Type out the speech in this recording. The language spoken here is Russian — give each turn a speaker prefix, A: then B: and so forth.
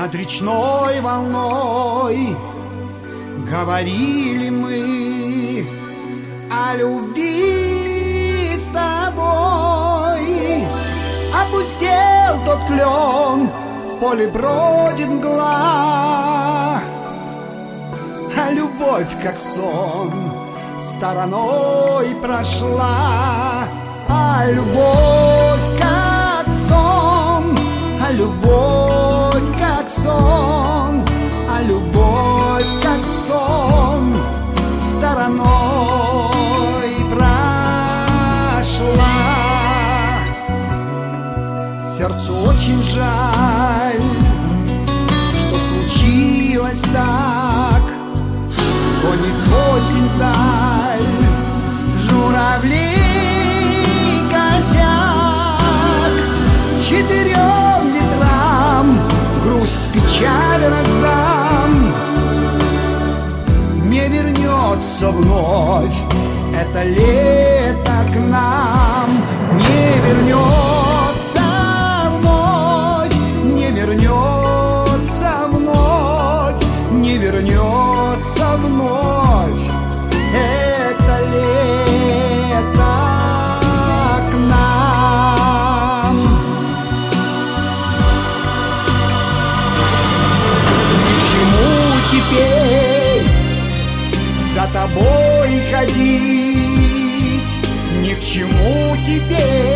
A: над речной волной говорили мы о любви с тобой. Опустел тот клен, в поле бродит мгла, а любовь, как сон, стороной прошла. А любовь, как сон, а любовь, как сон, а любовь, как сон, стороной прошла. Сердцу очень жаль, что случилось так. Гонит осень вдаль журавли косяк. Четырем ветрам грусть, печаль раздам. Не вернется вновь это лето к нам. Не вернется вновь, не вернется вновь, не вернется вновь это лето к нам. Ни к чему теперь за тобой ходить, ни к чему теперь